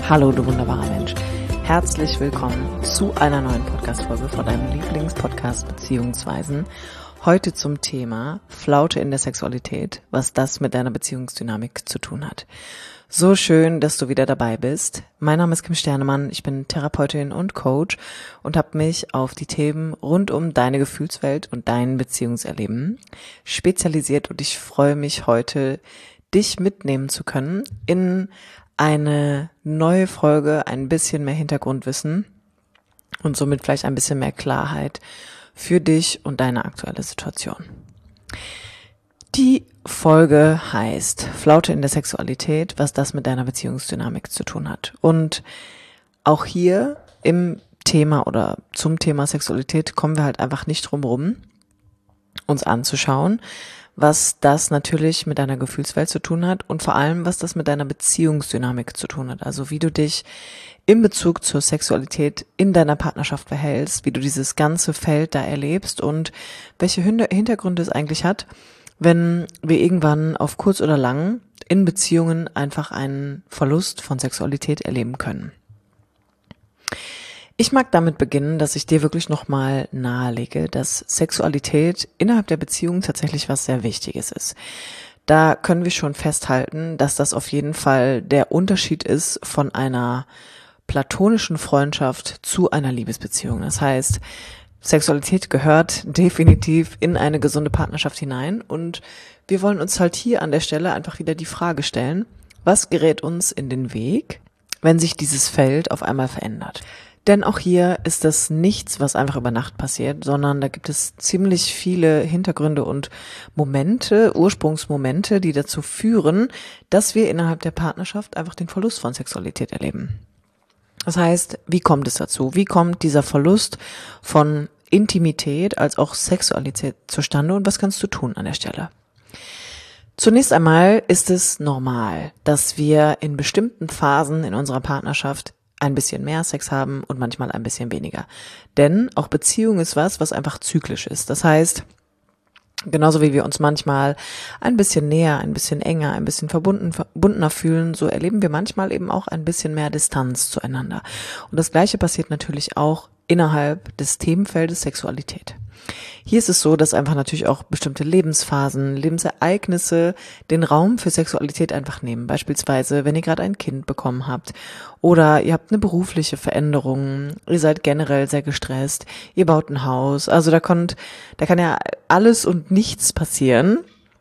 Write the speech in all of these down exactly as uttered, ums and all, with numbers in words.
Hallo, du wunderbarer Mensch. Herzlich willkommen zu einer neuen Podcast-Folge von deinem Lieblingspodcast Beziehungsweisen. Heute zum Thema Flaute in der Sexualität, was das mit deiner Beziehungsdynamik zu tun hat. So schön, dass du wieder dabei bist. Mein Name ist Kim Sternemann, ich bin Therapeutin und Coach und habe mich auf die Themen rund um deine Gefühlswelt und dein Beziehungserleben spezialisiert und ich freue mich heute, dich mitnehmen zu können in eine neue Folge, ein bisschen mehr Hintergrundwissen und somit vielleicht ein bisschen mehr Klarheit für dich und deine aktuelle Situation. Die Folge heißt Flaute in der Sexualität, was das mit deiner Beziehungsdynamik zu tun hat. Und auch hier im Thema oder zum Thema Sexualität kommen wir halt einfach nicht drum rum, uns anzuschauen, was das natürlich mit deiner Gefühlswelt zu tun hat und vor allem, was das mit deiner Beziehungsdynamik zu tun hat. Also wie du dich in Bezug zur Sexualität in deiner Partnerschaft verhältst, wie du dieses ganze Feld da erlebst und welche Hintergründe es eigentlich hat, wenn wir irgendwann auf kurz oder lang in Beziehungen einfach einen Verlust von Sexualität erleben können. Ich mag damit beginnen, dass ich dir wirklich nochmal nahelege, dass Sexualität innerhalb der Beziehung tatsächlich was sehr Wichtiges ist. Da können wir schon festhalten, dass das auf jeden Fall der Unterschied ist von einer platonischen Freundschaft zu einer Liebesbeziehung. Das heißt, Sexualität gehört definitiv in eine gesunde Partnerschaft hinein und wir wollen uns halt hier an der Stelle einfach wieder die Frage stellen, was gerät uns in den Weg, wenn sich dieses Feld auf einmal verändert? Denn auch hier ist das nichts, was einfach über Nacht passiert, sondern da gibt es ziemlich viele Hintergründe und Momente, Ursprungsmomente, die dazu führen, dass wir innerhalb der Partnerschaft einfach den Verlust von Sexualität erleben. Das heißt, wie kommt es dazu? Wie kommt dieser Verlust von Intimität als auch Sexualität zustande und was kannst du tun an der Stelle? Zunächst einmal ist es normal, dass wir in bestimmten Phasen in unserer Partnerschaft ein bisschen mehr Sex haben und manchmal ein bisschen weniger. Denn auch Beziehung ist was, was einfach zyklisch ist. Das heißt, genauso wie wir uns manchmal ein bisschen näher, ein bisschen enger, ein bisschen verbunden, verbundener fühlen, so erleben wir manchmal eben auch ein bisschen mehr Distanz zueinander. Und das Gleiche passiert natürlich auch innerhalb des Themenfeldes Sexualität. Hier ist es so, dass einfach natürlich auch bestimmte Lebensphasen, Lebensereignisse den Raum für Sexualität einfach nehmen. Beispielsweise, wenn ihr gerade ein Kind bekommen habt oder ihr habt eine berufliche Veränderung, ihr seid generell sehr gestresst, ihr baut ein Haus. Also da kommt, da kann ja alles und nichts passieren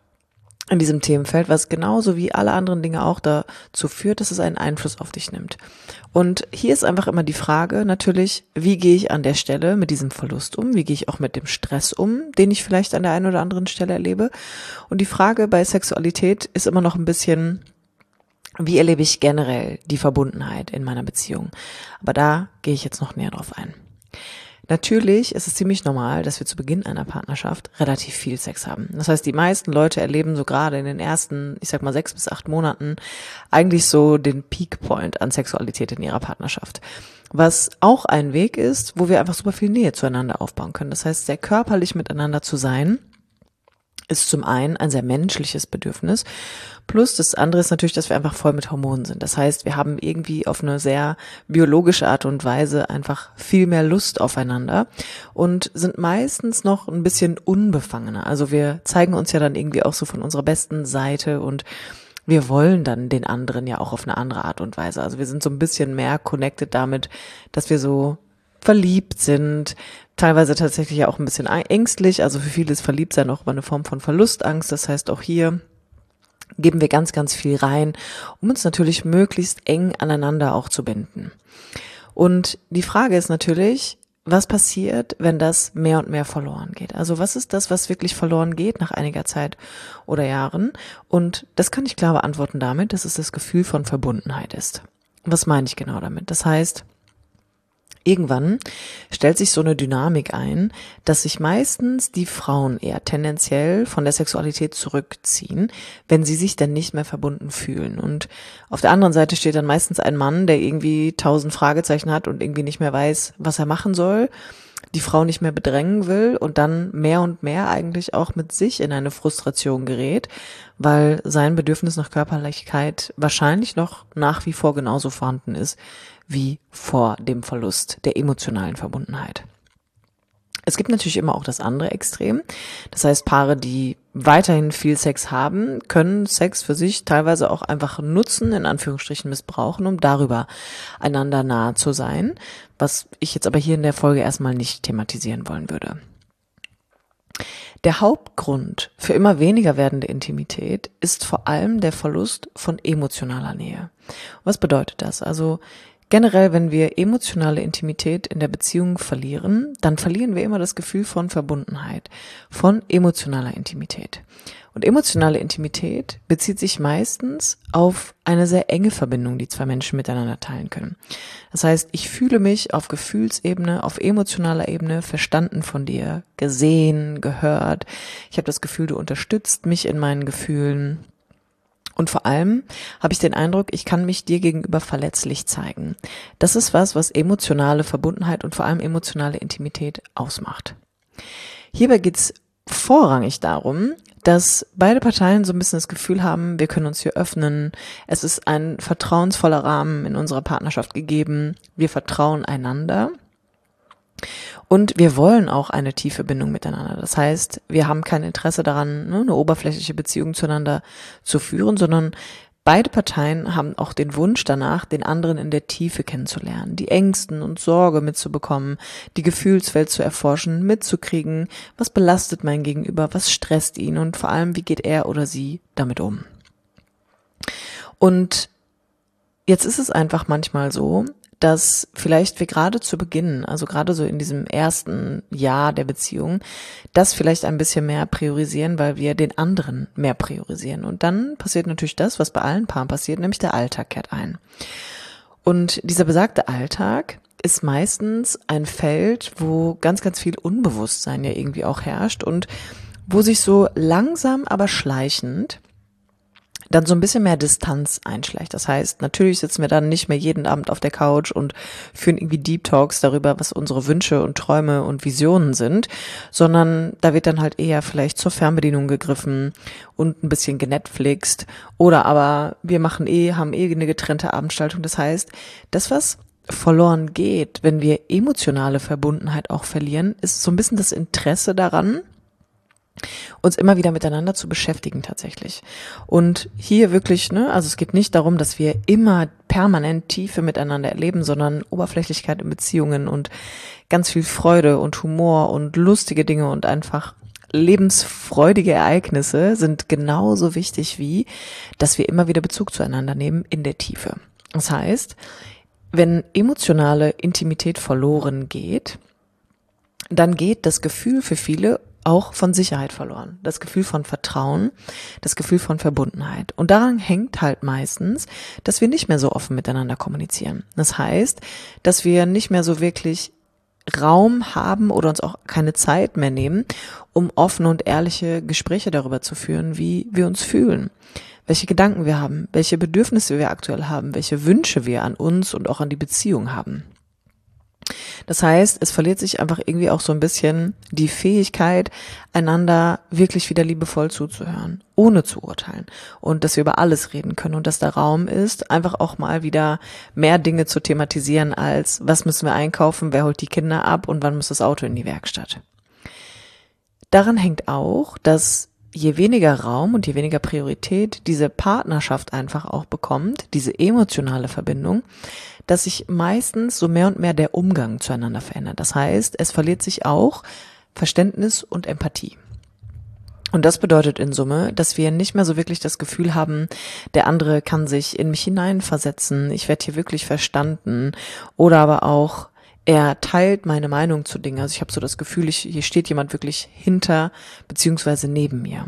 in diesem Themenfeld, was genauso wie alle anderen Dinge auch dazu führt, dass es einen Einfluss auf dich nimmt. Und hier ist einfach immer die Frage natürlich, wie gehe ich an der Stelle mit diesem Verlust um? Wie gehe ich auch mit dem Stress um, den ich vielleicht an der einen oder anderen Stelle erlebe? Und die Frage bei Sexualität ist immer noch ein bisschen, wie erlebe ich generell die Verbundenheit in meiner Beziehung? Aber da gehe ich jetzt noch näher drauf ein. Natürlich ist es ziemlich normal, dass wir zu Beginn einer Partnerschaft relativ viel Sex haben. Das heißt, die meisten Leute erleben so gerade in den ersten, ich sag mal sechs bis acht Monaten eigentlich so den Peak Point an Sexualität in ihrer Partnerschaft. Was auch ein Weg ist, wo wir einfach super viel Nähe zueinander aufbauen können. Das heißt, sehr körperlich miteinander zu sein, ist zum einen ein sehr menschliches Bedürfnis. Plus das andere ist natürlich, dass wir einfach voll mit Hormonen sind. Das heißt, wir haben irgendwie auf eine sehr biologische Art und Weise einfach viel mehr Lust aufeinander und sind meistens noch ein bisschen unbefangener. Also wir zeigen uns ja dann irgendwie auch so von unserer besten Seite und wir wollen dann den anderen ja auch auf eine andere Art und Weise. Also wir sind so ein bisschen mehr connected damit, dass wir so verliebt sind, teilweise tatsächlich ja auch ein bisschen ängstlich, also für viele ist Verliebtsein auch immer eine Form von Verlustangst, das heißt auch hier geben wir ganz, ganz viel rein, um uns natürlich möglichst eng aneinander auch zu binden. Und die Frage ist natürlich, was passiert, wenn das mehr und mehr verloren geht? Also was ist das, was wirklich verloren geht nach einiger Zeit oder Jahren? Und das kann ich klar beantworten damit, dass es das Gefühl von Verbundenheit ist. Was meine ich genau damit? Das heißt, irgendwann stellt sich so eine Dynamik ein, dass sich meistens die Frauen eher tendenziell von der Sexualität zurückziehen, wenn sie sich dann nicht mehr verbunden fühlen. Und auf der anderen Seite steht dann meistens ein Mann, der irgendwie tausend Fragezeichen hat und irgendwie nicht mehr weiß, was er machen soll, die Frau nicht mehr bedrängen will und dann mehr und mehr eigentlich auch mit sich in eine Frustration gerät, weil sein Bedürfnis nach Körperlichkeit wahrscheinlich noch nach wie vor genauso vorhanden ist wie vor dem Verlust der emotionalen Verbundenheit. Es gibt natürlich immer auch das andere Extrem. Das heißt, Paare, die weiterhin viel Sex haben, können Sex für sich teilweise auch einfach nutzen, in Anführungsstrichen missbrauchen, um darüber einander nahe zu sein, was ich jetzt aber hier in der Folge erstmal nicht thematisieren wollen würde. Der Hauptgrund für immer weniger werdende Intimität ist vor allem der Verlust von emotionaler Nähe. Was bedeutet das? Also generell, wenn wir emotionale Intimität in der Beziehung verlieren, dann verlieren wir immer das Gefühl von Verbundenheit, von emotionaler Intimität. Und emotionale Intimität bezieht sich meistens auf eine sehr enge Verbindung, die zwei Menschen miteinander teilen können. Das heißt, ich fühle mich auf Gefühlsebene, auf emotionaler Ebene verstanden von dir, gesehen, gehört. Ich habe das Gefühl, du unterstützt mich in meinen Gefühlen. Und vor allem habe ich den Eindruck, ich kann mich dir gegenüber verletzlich zeigen. Das ist was, was emotionale Verbundenheit und vor allem emotionale Intimität ausmacht. Hierbei geht es vorrangig darum, dass beide Parteien so ein bisschen das Gefühl haben, wir können uns hier öffnen. Es ist ein vertrauensvoller Rahmen in unserer Partnerschaft gegeben. Wir vertrauen einander. Und wir wollen auch eine tiefe Bindung miteinander. Das heißt, wir haben kein Interesse daran, ne, eine oberflächliche Beziehung zueinander zu führen, sondern beide Parteien haben auch den Wunsch danach, den anderen in der Tiefe kennenzulernen, die Ängsten und Sorge mitzubekommen, die Gefühlswelt zu erforschen, mitzukriegen, was belastet mein Gegenüber, was stresst ihn und vor allem, wie geht er oder sie damit um. Und jetzt ist es einfach manchmal so, dass vielleicht wir gerade zu Beginn, also gerade so in diesem ersten Jahr der Beziehung, das vielleicht ein bisschen mehr priorisieren, weil wir den anderen mehr priorisieren. Und dann passiert natürlich das, was bei allen Paaren passiert, nämlich der Alltag kehrt ein. Und dieser besagte Alltag ist meistens ein Feld, wo ganz, ganz viel Unbewusstsein ja irgendwie auch herrscht und wo sich so langsam, aber schleichend dann so ein bisschen mehr Distanz einschleicht. Das heißt, natürlich sitzen wir dann nicht mehr jeden Abend auf der Couch und führen irgendwie Deep Talks darüber, was unsere Wünsche und Träume und Visionen sind, sondern da wird dann halt eher vielleicht zur Fernbedienung gegriffen und ein bisschen genetflixt oder aber wir machen eh, haben eh eine getrennte Abendstaltung. Das heißt, das, was verloren geht, wenn wir emotionale Verbundenheit auch verlieren, ist so ein bisschen das Interesse daran, uns immer wieder miteinander zu beschäftigen tatsächlich. Und hier wirklich, ne, also es geht nicht darum, dass wir immer permanent Tiefe miteinander erleben, sondern Oberflächlichkeit in Beziehungen und ganz viel Freude und Humor und lustige Dinge und einfach lebensfreudige Ereignisse sind genauso wichtig wie, dass wir immer wieder Bezug zueinander nehmen in der Tiefe. Das heißt, wenn emotionale Intimität verloren geht, dann geht das Gefühl für viele auch von Sicherheit verloren. Das Gefühl von Vertrauen, das Gefühl von Verbundenheit. Und daran hängt halt meistens, dass wir nicht mehr so offen miteinander kommunizieren. Das heißt, dass wir nicht mehr so wirklich Raum haben oder uns auch keine Zeit mehr nehmen, um offene und ehrliche Gespräche darüber zu führen, wie wir uns fühlen, welche Gedanken wir haben, welche Bedürfnisse wir aktuell haben, welche Wünsche wir an uns und auch an die Beziehung haben. Das heißt, es verliert sich einfach irgendwie auch so ein bisschen die Fähigkeit, einander wirklich wieder liebevoll zuzuhören, ohne zu urteilen und dass wir über alles reden können und dass der Raum ist, einfach auch mal wieder mehr Dinge zu thematisieren als, was müssen wir einkaufen, wer holt die Kinder ab und wann muss das Auto in die Werkstatt. Daran hängt auch, dass je weniger Raum und je weniger Priorität diese Partnerschaft einfach auch bekommt, diese emotionale Verbindung, dass sich meistens so mehr und mehr der Umgang zueinander verändert. Das heißt, es verliert sich auch Verständnis und Empathie. Und das bedeutet in Summe, dass wir nicht mehr so wirklich das Gefühl haben, der andere kann sich in mich hineinversetzen, ich werde hier wirklich verstanden oder aber auch, er teilt meine Meinung zu Dingen. Also ich habe so das Gefühl, ich, hier steht jemand wirklich hinter beziehungsweise neben mir.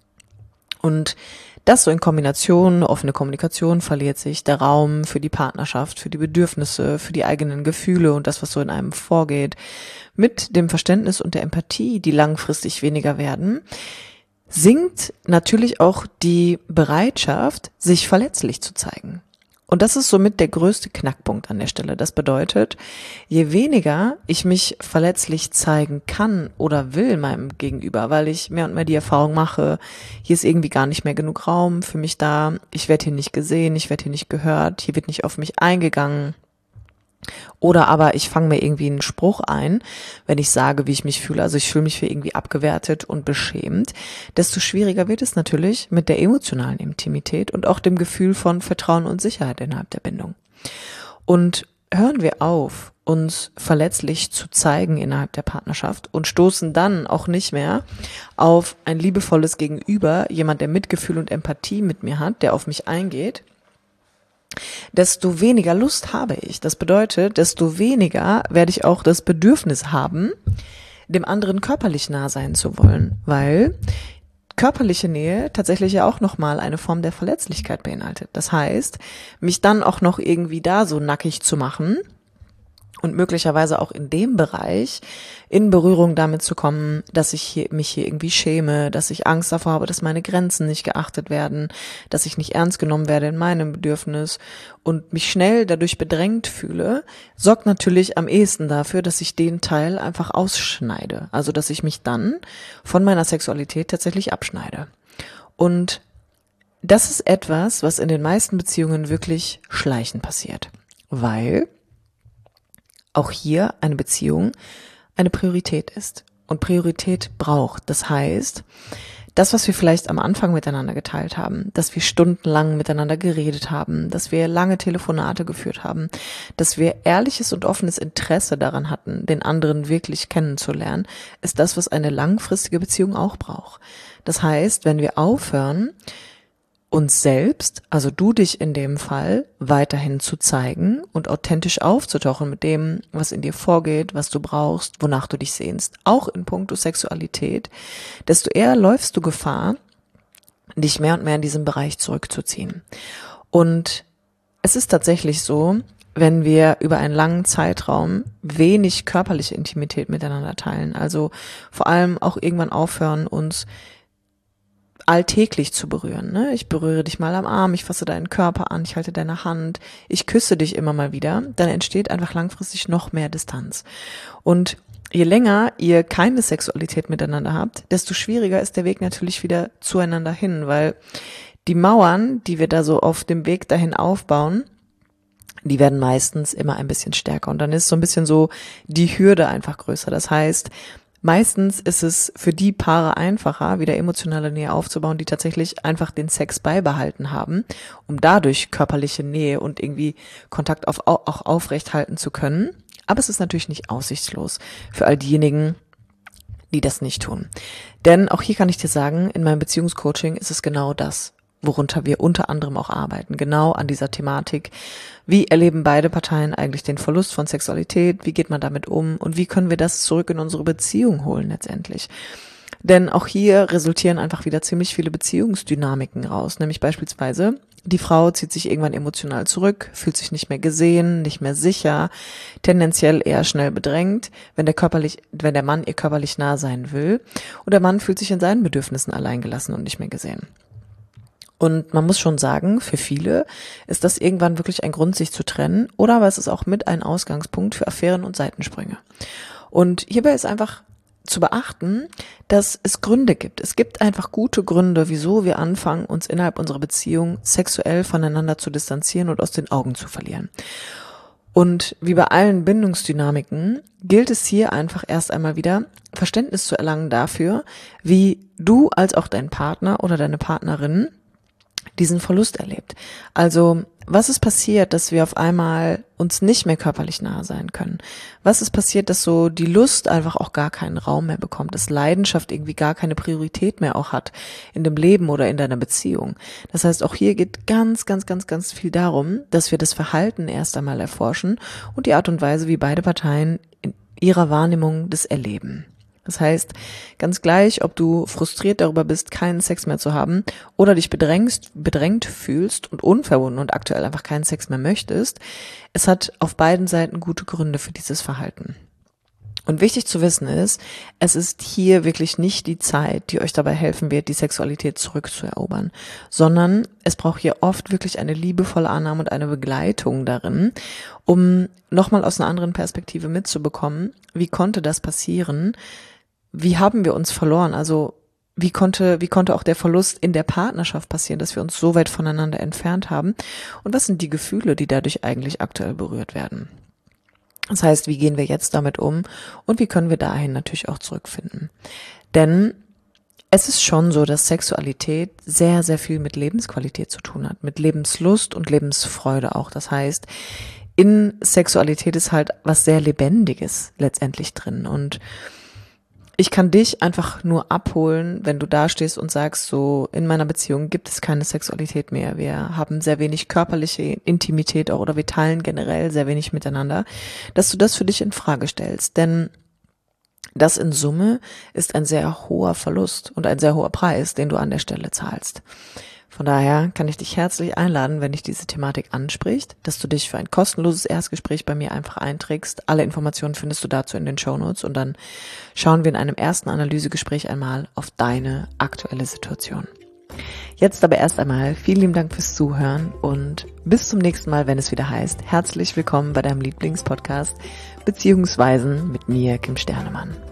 Und das so in Kombination, offene Kommunikation verliert sich, der Raum für die Partnerschaft, für die Bedürfnisse, für die eigenen Gefühle und das, was so in einem vorgeht, mit dem Verständnis und der Empathie, die langfristig weniger werden, sinkt natürlich auch die Bereitschaft, sich verletzlich zu zeigen. Und das ist somit der größte Knackpunkt an der Stelle. Das bedeutet, je weniger ich mich verletzlich zeigen kann oder will meinem Gegenüber, weil ich mehr und mehr die Erfahrung mache, hier ist irgendwie gar nicht mehr genug Raum für mich da, ich werde hier nicht gesehen, ich werde hier nicht gehört, hier wird nicht auf mich eingegangen. Oder aber ich fange mir irgendwie einen Spruch ein, wenn ich sage, wie ich mich fühle, also ich fühle mich für irgendwie abgewertet und beschämt, desto schwieriger wird es natürlich mit der emotionalen Intimität und auch dem Gefühl von Vertrauen und Sicherheit innerhalb der Bindung. Und hören wir auf, uns verletzlich zu zeigen innerhalb der Partnerschaft und stoßen dann auch nicht mehr auf ein liebevolles Gegenüber, jemand, der Mitgefühl und Empathie mit mir hat, der auf mich eingeht, desto weniger Lust habe ich. Das bedeutet, desto weniger werde ich auch das Bedürfnis haben, dem anderen körperlich nah sein zu wollen, weil körperliche Nähe tatsächlich ja auch nochmal eine Form der Verletzlichkeit beinhaltet. Das heißt, mich dann auch noch irgendwie da so nackig zu machen und möglicherweise auch in dem Bereich in Berührung damit zu kommen, dass ich hier, mich hier irgendwie schäme, dass ich Angst davor habe, dass meine Grenzen nicht geachtet werden, dass ich nicht ernst genommen werde in meinem Bedürfnis und mich schnell dadurch bedrängt fühle, sorgt natürlich am ehesten dafür, dass ich den Teil einfach ausschneide. Also, dass ich mich dann von meiner Sexualität tatsächlich abschneide. Und das ist etwas, was in den meisten Beziehungen wirklich schleichend passiert, weil auch hier eine Beziehung eine Priorität ist und Priorität braucht. Das heißt, das, was wir vielleicht am Anfang miteinander geteilt haben, dass wir stundenlang miteinander geredet haben, dass wir lange Telefonate geführt haben, dass wir ehrliches und offenes Interesse daran hatten, den anderen wirklich kennenzulernen, ist das, was eine langfristige Beziehung auch braucht. Das heißt, wenn wir aufhören, uns selbst, also du dich in dem Fall, weiterhin zu zeigen und authentisch aufzutauchen mit dem, was in dir vorgeht, was du brauchst, wonach du dich sehnst, auch in puncto Sexualität, desto eher läufst du Gefahr, dich mehr und mehr in diesem Bereich zurückzuziehen. Und es ist tatsächlich so, wenn wir über einen langen Zeitraum wenig körperliche Intimität miteinander teilen, also vor allem auch irgendwann aufhören, uns alltäglich zu berühren. Ne? Ich berühre dich mal am Arm, ich fasse deinen Körper an, ich halte deine Hand, ich küsse dich immer mal wieder, dann entsteht einfach langfristig noch mehr Distanz. Und je länger ihr keine Sexualität miteinander habt, desto schwieriger ist der Weg natürlich wieder zueinander hin, weil die Mauern, die wir da so auf dem Weg dahin aufbauen, die werden meistens immer ein bisschen stärker und dann ist so ein bisschen so die Hürde einfach größer. Das heißt, meistens ist es für die Paare einfacher, wieder emotionale Nähe aufzubauen, die tatsächlich einfach den Sex beibehalten haben, um dadurch körperliche Nähe und irgendwie Kontakt auf, auch aufrecht halten zu können. Aber es ist natürlich nicht aussichtslos für all diejenigen, die das nicht tun. Denn auch hier kann ich dir sagen, in meinem Beziehungscoaching ist es genau das, worunter wir unter anderem auch arbeiten, genau an dieser Thematik. Wie erleben beide Parteien eigentlich den Verlust von Sexualität? Wie geht man damit um? Und wie können wir das zurück in unsere Beziehung holen letztendlich? Denn auch hier resultieren einfach wieder ziemlich viele Beziehungsdynamiken raus, nämlich beispielsweise die Frau zieht sich irgendwann emotional zurück, fühlt sich nicht mehr gesehen, nicht mehr sicher, tendenziell eher schnell bedrängt, wenn der körperlich, wenn der Mann ihr körperlich nah sein will, und der Mann fühlt sich in seinen Bedürfnissen alleingelassen und nicht mehr gesehen. Und man muss schon sagen, für viele ist das irgendwann wirklich ein Grund, sich zu trennen, oder aber es ist auch mit ein Ausgangspunkt für Affären und Seitensprünge. Und hierbei ist einfach zu beachten, dass es Gründe gibt. Es gibt einfach gute Gründe, wieso wir anfangen, uns innerhalb unserer Beziehung sexuell voneinander zu distanzieren und aus den Augen zu verlieren. Und wie bei allen Bindungsdynamiken gilt es hier einfach erst einmal wieder, Verständnis zu erlangen dafür, wie du als auch dein Partner oder deine Partnerin diesen Verlust erlebt. Also, was ist passiert, dass wir auf einmal uns nicht mehr körperlich nahe sein können? Was ist passiert, dass so die Lust einfach auch gar keinen Raum mehr bekommt, dass Leidenschaft irgendwie gar keine Priorität mehr auch hat in dem Leben oder in deiner Beziehung? Das heißt, auch hier geht ganz, ganz, ganz, ganz viel darum, dass wir das Verhalten erst einmal erforschen und die Art und Weise, wie beide Parteien in ihrer Wahrnehmung das erleben. Das heißt, ganz gleich, ob du frustriert darüber bist, keinen Sex mehr zu haben oder dich bedrängt, bedrängt fühlst und unverbunden und aktuell einfach keinen Sex mehr möchtest, es hat auf beiden Seiten gute Gründe für dieses Verhalten. Und wichtig zu wissen ist, es ist hier wirklich nicht die Zeit, die euch dabei helfen wird, die Sexualität zurückzuerobern, sondern es braucht hier oft wirklich eine liebevolle Annahme und eine Begleitung darin, um nochmal aus einer anderen Perspektive mitzubekommen, wie konnte das passieren, wie haben wir uns verloren, also wie konnte, wie konnte auch der Verlust in der Partnerschaft passieren, dass wir uns so weit voneinander entfernt haben und was sind die Gefühle, die dadurch eigentlich aktuell berührt werden. Das heißt, wie gehen wir jetzt damit um und wie können wir dahin natürlich auch zurückfinden? Denn es ist schon so, dass Sexualität sehr, sehr viel mit Lebensqualität zu tun hat, mit Lebenslust und Lebensfreude auch. Das heißt, in Sexualität ist halt was sehr Lebendiges letztendlich drin und ich kann dich einfach nur abholen, wenn du da stehst und sagst, so in meiner Beziehung gibt es keine Sexualität mehr. Wir haben sehr wenig körperliche Intimität auch oder wir teilen generell sehr wenig miteinander, dass du das für dich in Frage stellst. Denn das in Summe ist ein sehr hoher Verlust und ein sehr hoher Preis, den du an der Stelle zahlst. Von daher kann ich dich herzlich einladen, wenn dich diese Thematik anspricht, dass du dich für ein kostenloses Erstgespräch bei mir einfach einträgst. Alle Informationen findest du dazu in den Shownotes und dann schauen wir in einem ersten Analysegespräch einmal auf deine aktuelle Situation. Jetzt aber erst einmal vielen lieben Dank fürs Zuhören und bis zum nächsten Mal, wenn es wieder heißt, herzlich willkommen bei deinem Lieblingspodcast Beziehungsweisen mit mir, Kim Sternemann.